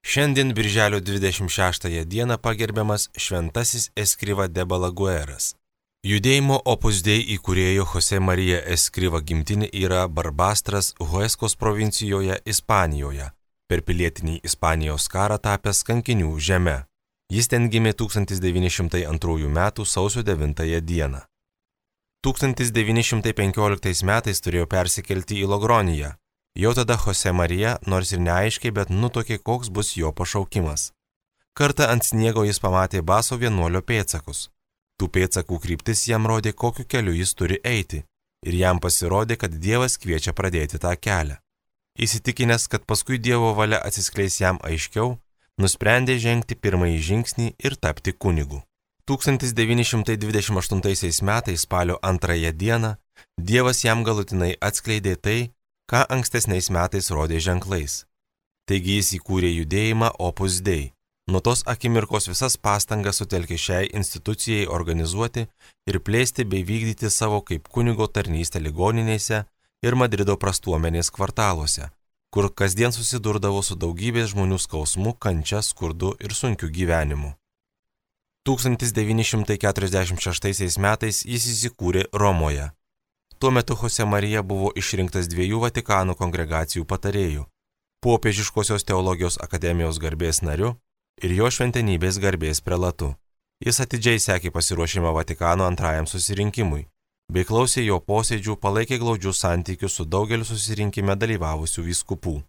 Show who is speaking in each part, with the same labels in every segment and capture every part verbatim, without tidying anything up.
Speaker 1: Šiandien birželio dvidešimt šeštąją dieną pagerbiamas Šventasis Escriva de Balagueras. Judėjimo Opus Dei įkūrėjo Jose Marija Escriva gimtinė yra Barbastras Hueskos provincijoje Ispanijoje, per pilietinį Ispanijos karą tapęs kankinių žeme. Jis ten gimė tūkstantis devyni šimtai antrųjų metų sausio devintąją dieną. tūkstantis devyni šimtai penkioliktais metais turėjo persikelti į Logroniją. Jau tada Jose Marija, nors ir neaiškiai, bet nutuokė, koks bus jo pašaukimas. Kartą ant sniego jis pamatė Baso vienuolio pėdsakus. Tų pėdsakų kryptis jam rodė, kokiu keliu jis turi eiti, ir jam pasirodė, kad Dievas kviečia pradėti tą kelią. Įsitikinęs, kad paskui Dievo valia atsiskleis jam aiškiau, nusprendė žengti pirmąjį žingsnį ir tapti kunigu. tūkstantis devyni šimtai dvidešimt aštuntaisiais metais spalio antrąją dieną Dievas jam galutinai atskleidė tai, ką ankstesniais metais rodė ženklais. Taigi jis įkūrė judėjimą Opus Dei. Nuo tos akimirkos visas pastangas sutelkė šiai institucijai organizuoti ir plėsti bei vykdyti savo kaip kunigo tarnystę ligoninėse ir Madrido prastuomenės kvartaluose, kur kasdien susidurdavo su daugybės žmonių skausmu, kančia, skurdu ir sunkiu gyvenimu. tūkstantis devyni šimtai keturiasdešimt šeštaisiais metais jis įsikūrė Romoje. Tuo metu Jose Marija buvo išrinktas dviejų Vatikano kongregacijų patarėjų – Popiežiškosios teologijos akademijos garbės nariu ir jo šventenybės garbės prelatu. Jis atidžiai sekė pasiruošimą Vatikano antrajam susirinkimui, bei klausė jo posėdžių, palaikė glaudžius santykius su daugeliu susirinkime dalyvavusių vyskupų.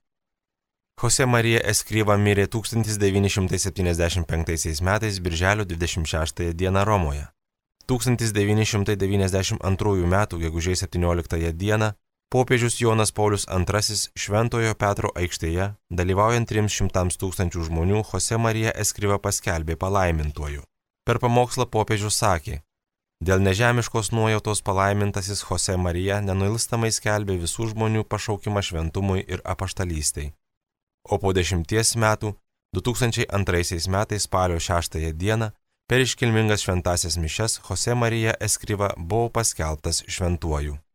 Speaker 1: Jose Marija Escriva mirė tūkstantis devyni šimtai septyniasdešimt penktaisiais metais birželio dvidešimt šeštąją dieną Romoje. tūkstantis devyni šimtai devyniasdešimt antrųjų metų gegužės septynioliktąją dieną popiežius Jonas Paulius antrasis Šventojo Petro aikštėje, dalyvaujant trims šimtams tūkstančių žmonių, Jose Marija Escriva paskelbė palaimintuoju. Per pamokslą popiežius sakė: dėl nežemiškos nuojautos palaimintasis Jose Marija nenuilstamai skelbė visų žmonių pašaukimą šventumui ir apaštalystei. O po dešimties metų, du tūkstančiai antraisiais metais spalio šeštąją dieną, per iškilmingas šventąsias mišias Jose Marija Escriva buvo paskelbtas šventuoju.